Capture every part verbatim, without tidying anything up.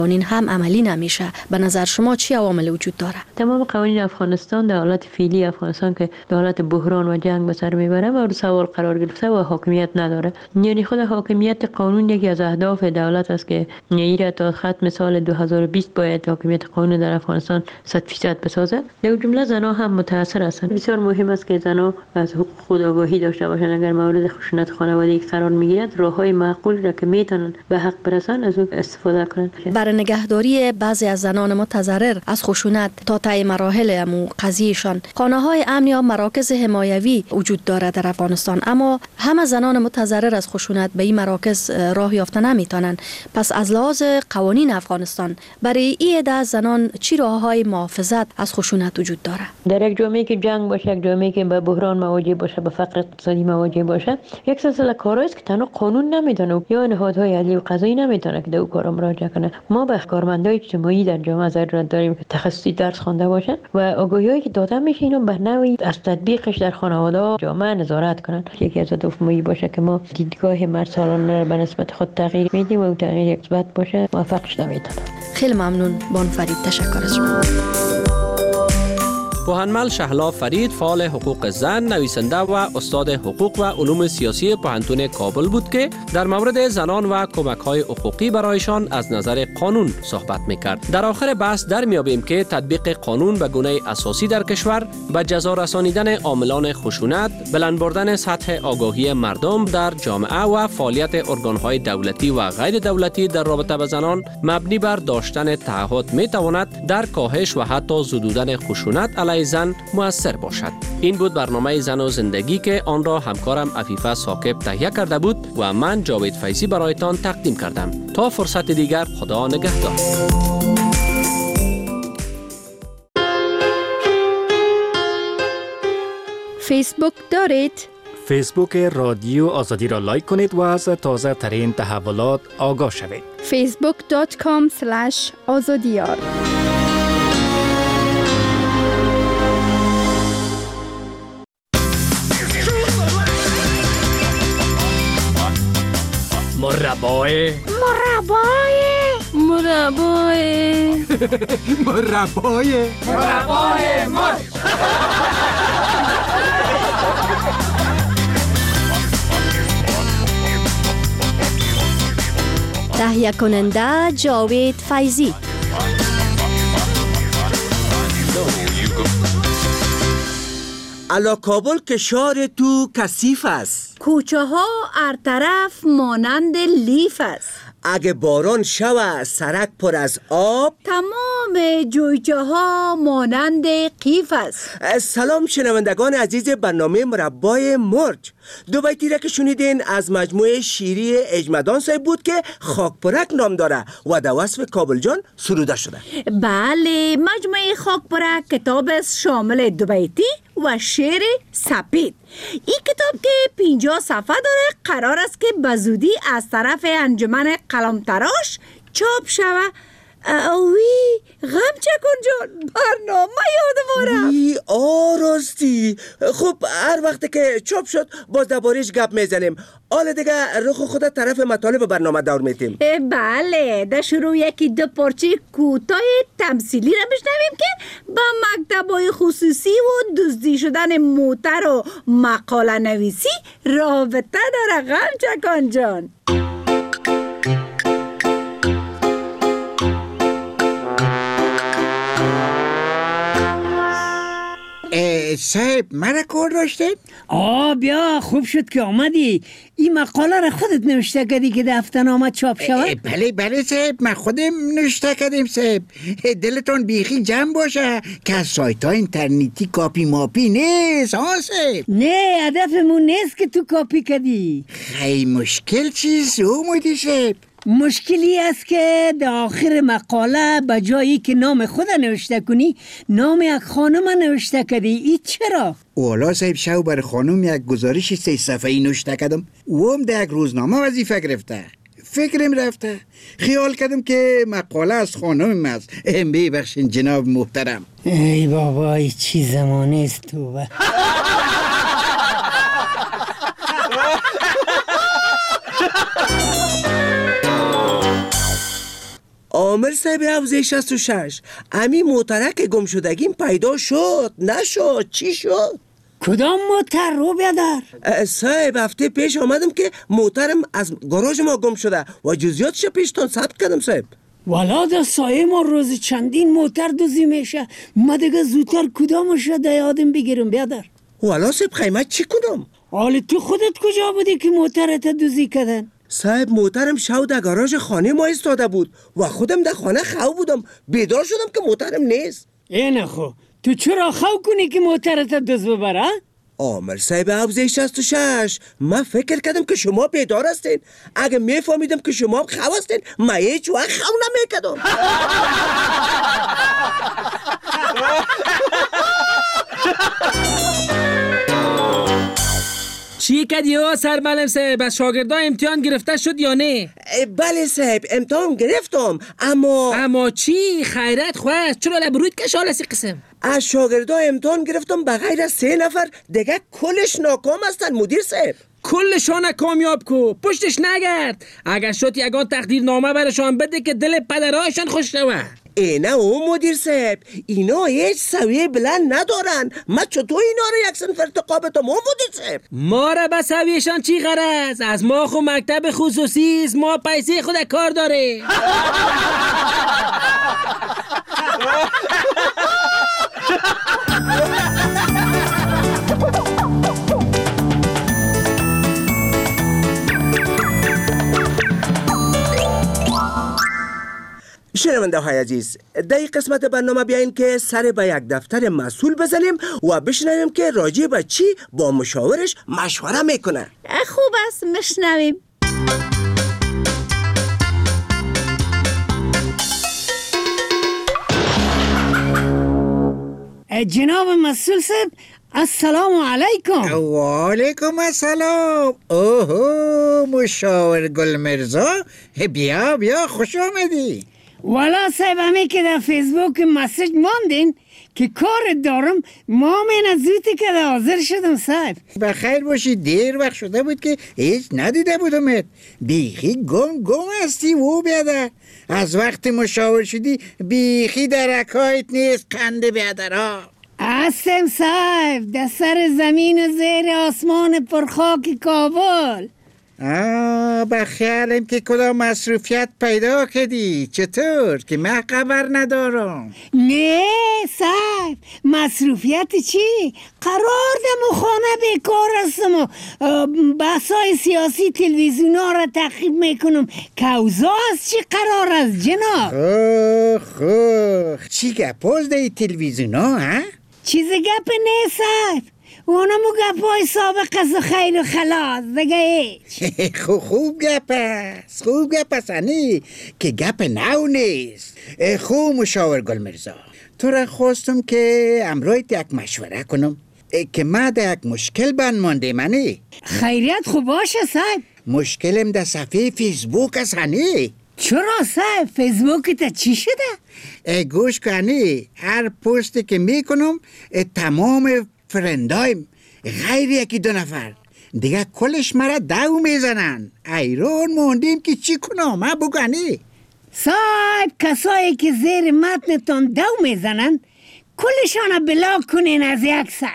قوانین هم عملی نمیشه. به نظر شما چی عوامل وجود داره؟ تمام قوانین افغانستان در حالت فعلی افغانستان که در حالت بحران و جنگ به سر میبره مورد سوال قرار گرفته و حاکمیت نداره. یعنی خود حاکمیت قانون یکی از اهداف دولت است که ایره تا ختم سال دو هزار و بیست باید حاکمیت قانون در افغانستان صد درصد بسازد. در جمله زنها هم متاثر هستند. بسیار مهم است که زنها از حقوق خود آگاهی داشته باشند. اگر مورد خشونت خانوادگی قرار میگیرد راههای معقول را که میتونن به حق برسن از اون استفاده کنند. برای نگهداری بعضی از زنان متضرر از خشونت تا طی مراحل امو قضیهشان خانه‌های امن یا مراکز حمایوی وجود دارد در افغانستان، اما همه زنان متضرر از خشونت به این مراکز راه یافته نمیتونن. پس از لحاظ قوانین افغانستان برای این عده از زنان چی راههای محافظت از خشونت وجود داره؟ در یک جامعه که جنگ باشه، یک جامعه که به بحران مواجه باشه، به فقر اقتصادی مواجه باشه، یک سلسله کارهایی است که تنها قانون نمیتونه یا نهادهای عدلی و قضایی نمیتونه که به کارا مراجعه کنه. ما به کارمندای اجتماعی در جامعه ضرورت داریم که تخصصی درس خوانده باشن و آگاهیایی که داده میشه اینو به نوعی از تطبیقش در خانواده جامعه نظارت کنن. یکی از هدف ما باشه که ما دیدگاه مرد سالانه را به نسبت خود تغییر میدیم و اون تغییر مثبت باشه، موفقش نمیتونه. خیلی ممنون بانو فرید، تشکر از شما. پوهنمل شهلا فرید فعال حقوق زن، نویسنده و استاد حقوق و علوم سیاسی پوهنتون کابل بود که در مورد زنان و کمک‌های حقوقی برایشان از نظر قانون صحبت می‌کرد. در آخر بحث در میابیم که تطبیق قانون به گونه اساسی در کشور به جزا رسانیدن عاملان خشونت، بلند بردن سطح آگاهی مردم در جامعه و فعالیت ارگان‌های دولتی و غیر دولتی در رابطه با زنان مبنی بر داشتن تعهد می‌تواند در کاهش و حتی زدودن خشونت علیه زن مؤثر باشد. این بود برنامه زن و زندگی که آن را همکارم عفیفه ثاقب تهیه کرده بود و من جاوید فیضی برایتان تقدیم کردم. تا فرصت دیگر، خدا نگهدار. فیسبوک دارید؟ فیسبوک رادیو آزادی را لایک کنید و از تازه ترین تحولات آگاه شوید. فیسبوک دات کام اسلش آزادیار. مربای مربای مربای مربای مربای مر تهیه کننده جاوید فیضی. الا کابل که شهر تو کثیف است، کوچه ها هر طرف مانند لیف است. اگه باران شوه سرک پر از آب، تمام جویچه ها مانند قیف است. سلام شنوندگان عزیز برنامه مربای مرج. دو بیتی را که شنیدین از مجموعه شیری اجمدان صاحب بود که خاکپرک نام داره و در وصف کابل جان سروده شده. بله، مجموعه خاکپرک کتاب است شامل دو بیتی و شعر سپید. این کتاب که پنجاه صفحه داره قرار است که بزودی از طرف انجمن قلمتراش چاپ شوه. اوی غم چکن جان، برنامه یادم وی آراستی. خب هر وقت که چاپ شد باز دربارش گپ میزنیم. حالا دیگه رخ خود طرف مطالب برنامه دور میتیم. بله، در شروع یکی دو پارچه کوتاه تمثیلی را بشنویم که با مکتبای خصوصی و دزدی شدن موتر و مقاله نویسی رابطه داره. غم چکن جان. صاحب مرا کار داشته؟ آه بیا، خوب شد که آمدی. این مقاله را خودت نوشته کردی که دفتر آمد چاپ شود؟ بله بله صاحب، من خودم نوشته کردم صاحب. دلتون بیخی جمع باشه که از سایت ها اینترنتی کاپی ماپی نیست ها صاحب. نه، هدفمون نیست که تو کاپی کردی. خیلی مشکل چیز اومدی صاحب؟ مشکلی است که در آخر مقاله به جایی که نام خود نوشته کنی نام یک خانم نوشته کردی. ای چرا؟ اولا صاحب شو بر خانم یک گزارش سه صفحه‌ای نوشته کردم و هم در یک روزنامه وظیفه گرفته. فکرم رفته، خیال کردم که مقاله از خانم است. ببخشین جناب محترم. ای بابا، ای چی زمانه است تو. عامر صاحب حوزه شصت و شش، امی موترک گم شدگیم پیدا شد نشد چی شد؟ کدام موتر رو بیادر؟ صاحب هفته پیش آمدم که موترم از گاراژ ما گم شده و جزئیاتش پیشتان ثبت کردم صاحب. والا در سایه ما روز چندین موتر دوزی میشه، ما دیگه زودتر کدامش را در یادم بگیرم بیادر. والا صاحب قیمت چی کدام؟ حالا تو خودت کجا بودی که موترت دوزی کردن؟ صاحب موترم شو در گاراژ خانه ما ایستاده بود و خودم در خانه خو بودم، بیدار شدم که موترم نیست. اینه خو تو چرا خو کنی که موترت دوز ببره؟ عامر صاحب حوزه شصت و شش، من فکر کردم که شما بیدار هستین. اگه میفهمیدم که شما هم خو هستین من هیچ وقت خو نمیکردم. چی کردی ها سرمعلم صاحب؟ از شاگردا امتحان گرفته شد یا نه؟ بله صاحب امتحان گرفتم، اما اما چی؟ خیرت خواه چرا لبروید کشال از قسم؟ از شاگردا امتحان گرفتم به غیر از سه نفر دیگه کلش ناکام هستن مدیر صاحب. کلشان کامیاب کو، پشتش نگرد. اگر شد یگان تقدیر نامه برشان بده که دل پدرهاشان خوش شود. اینه او مدیر صاحب، اینا هیچ سویه بلند ندارن. من چطور اینا رو یک صنف ارتقابتم او مدیر صاحب؟ ما را به سویهشان چی غرض؟ از ما خو مکتب خصوصی است، ما پیسه خود کار داره. شنونده های عزیز، در این قسمت برنامه بیاین که سر به یک دفتر مسئول بزنیم و بشنویم که راجع به چی با مشاورش مشوره میکنه. خوب است مشنویم. جناب مسئول صاحب السلام علیکم. و علیکم السلام. اوهو مشاور گل مرزا، بیا بیا خوش آمدی. والا صاحب همی که در فیسبوک مسیج ماندین که کار دارم، ما من از زودی که در حاضر شدم صاحب. بخیر باشی، دیر وقت شده بود که هیچ ندیده بودمت. بیخی گم گم هستی و بیادر. از وقت مشاور شدی بیخی درکایت نیست قند بیادرها. هستم صاحب در سر زمین و زیر آسمان پرخاک کابل. آه بخیالم که کدام مصروفیت پیدا کردی. چطور که من خبر ندارم؟ نه صاحب مصروفیت چی؟ قرار دم و خانه بیکار هستم و بحثای سیاسی تلویزیونا را تعقیب میکنم که اوضاع از چی قرار است جناب؟ خوخ خوخ چی گپاز دی تلویزیونا ها؟ چیز گپ نه صاحب، اونمو گپای سابق از خیر و خلاص دیگه هیچ. خوب خوب گپ است، خوب گپ است هنی که گپ نو نیست. خوب مشاور گل مرزا، تو را خواستم که امرویت یک مشوره کنم که من در یک مشکل بند مانده منی. خیریت خوب باشه صاحب. مشکلم در صفحه فیسبوک است هنی. چرا صاحب فیسبوک تا چی شده؟ گوش کنی، هر پستی که میکنم تمام فرندایم غیر یکی دو نفر دیگه کلش مرا دو میزنن. ایران موندیم که چی کنم من بگنی؟ صاحب کسایی که زیر متنتان دو میزنن کلشان بلاک کنین از یک سر.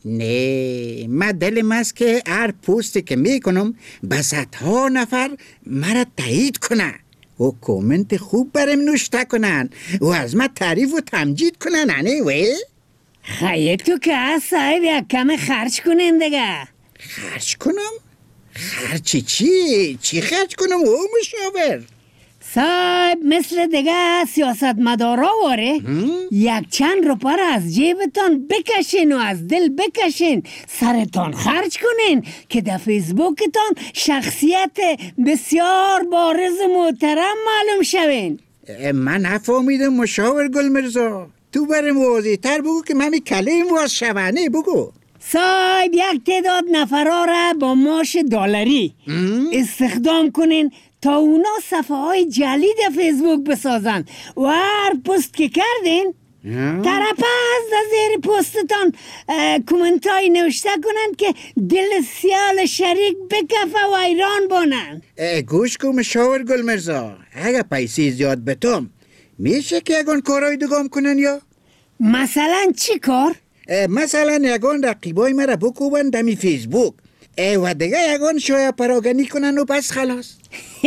نه من دلم است که هر پستی که میکنم بس ها نفر مرا تایید کنن و کومنت خوب برم نوشته کنن و از من تعریف و تمجید کنن. نه وی؟ خیلی تو که از صاحب یک کم خرج کنین دیگه. خرج کنم؟ خرچی چی؟ چی خرج کنم او مشاور؟ صاحب مثل دیگه سیاست مدارا واره یک چند روپا را از جیبتان بکشین و از دل بکشین سرتان خرج کنین که در فیسبوکتان شخصیت بسیار بارز محترم معلوم شوین. من نفهمیدم مشاور گل مرزا، تو برم واضح تر بگو که من کلیم واز شوانه بگو. صاحب یک تعداد نفرها را با معاش دلاری استخدام کنین تا اونا صفحه های جدید فیسبوک بسازن و هر پست که کردین طرفاز در زیر پستتان کومنت های نوشته کنن که دل سیال شریک بکفه و ایران بانن. گوش کن مشاور گل مرزا، اگه پیسی زیاد بتم میشه که یگان کارهای دگام کنن یا؟ مثلا چی کار؟ مثلا یگان رقیبای مرا بکوبن دمی فیسبوک و دیگه یگان شویا پراگنی کنن و بس خلاص.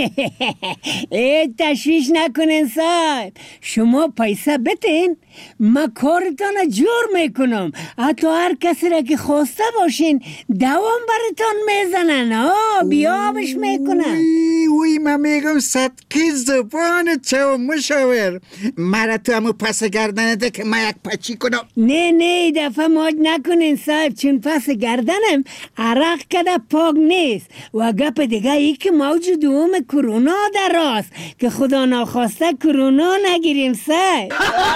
ای تشویش نکنین صاحب، شما پیسه بتین ما کارتان جور میکنم. حتی هر کسی را که خواسته باشین دوام براتان میزنن. ها بیابش میکنن. وی من میگم صدقه زبان چو مشاور مرا تو همو پس گردنده که من یک پچی کنم. نه نه دفعه ماج نکنین صاحب، چون پس گردنم عرق کده پاک نیست و گپ دیگه ای که موجود دوم کرونا در راست که خدا ناخواسته کرونا نگیریم صاحب.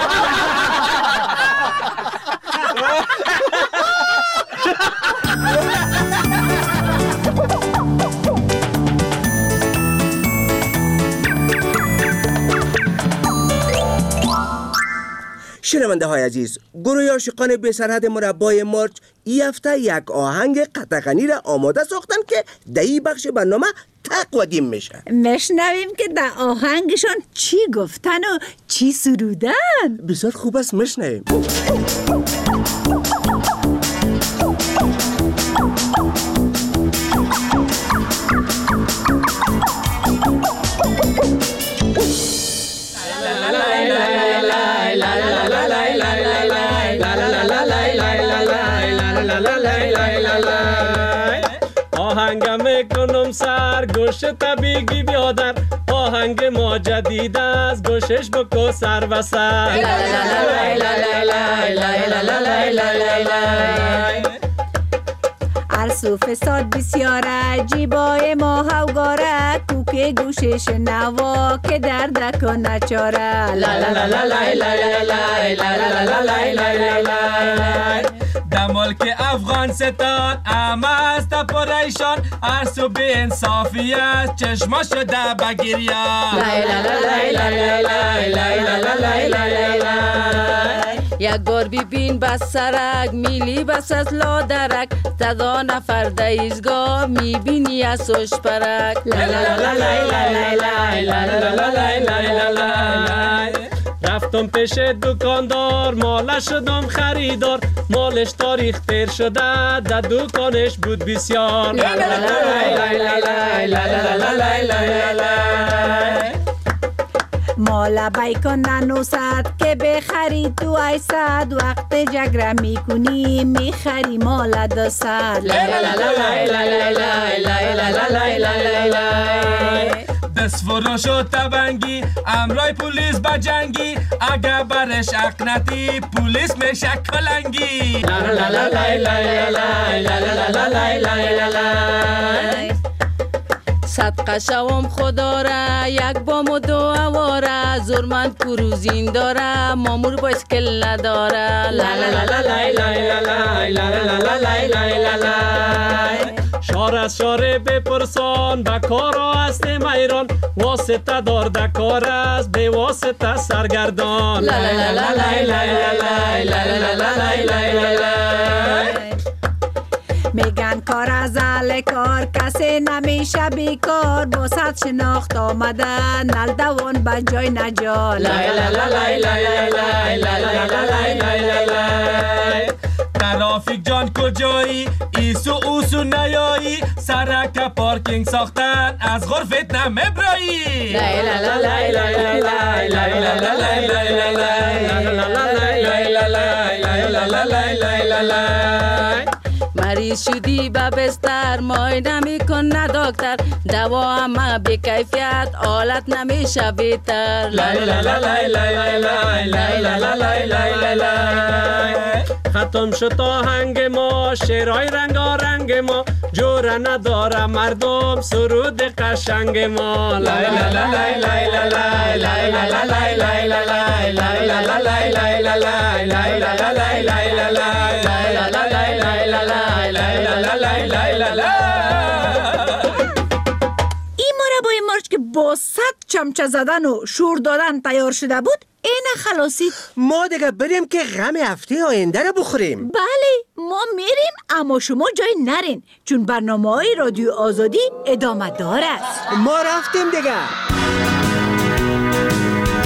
شنونده های عزیز، گروه عاشقان بی سرحد مربای مارچ ای هفته یک آهنگ قطغنی را آماده ساختن که در این بخش برنامه تقدیم میشه. مشنویم که در آهنگشان چی گفتن و چی سرودن. بسیار خوب است، مشنویم. آهنگم میکنم سر گوش طبیگی بیادر، آهنگ ما جدید از گوشش بکو سر و سر. عرص و فساد بسیار عجیبای ما هوگاره، کوک گوشش نوا که درد کن نچاره. دمال که افغانستان اما است پریشان، عرص و بی انصافی است چشما شده بگیریان. یک بار ببین بس سرک میلی بس از لادرک، صدا نفر در ایزگاه میبینی از سوش پرک. رفتم پیش دکاندار ماله شدم خریدار، مالش تاریخ تیر شده در دکانش بود بسیار. مالا بیکن ننوست که بخری تو ایصد، وقت جگره میکنی میخری مالا دو صد. دست فروش و تبنگی امرای پولیس بجنگی، اگه برش اقنتی پولیس میشه کلنگی. صدقه شوم خدا را یک بام و دو اواره، زورمند کروزین داره مامور بایسکل نداره. شار از شاره بپرسان به کارا هست ایران، واسطه دار در کار است به واسطه سرگردان. میگن کار از اهل کار کسی نمیشه بیکار، با صد شناخت آمده نل دوان به جای نجال. ترافیک جان کجایی ایسو اوسو نیایی، سرک پارکینگ ساختن از غرفت نمیبرایی. مریض شدی به بستر معاینه میکن نه دکتر، دوا همه بی کیفیت حالت نمیشه بهتر. ختم شد آهنگ ما شعرهای رنگا رنگ ما، جوره نداره مردم سرود قشنگ ما. این مربای مارچ که با صد چمچه زدن و شور دادن تیار شده بود، این خلاصی ما دیگه بریم که غم هفته آینده رو بخوریم. بله ما میریم، اما شما جای نرین چون برنامه های رادیو آزادی ادامه داره. ما رفتیم دیگه.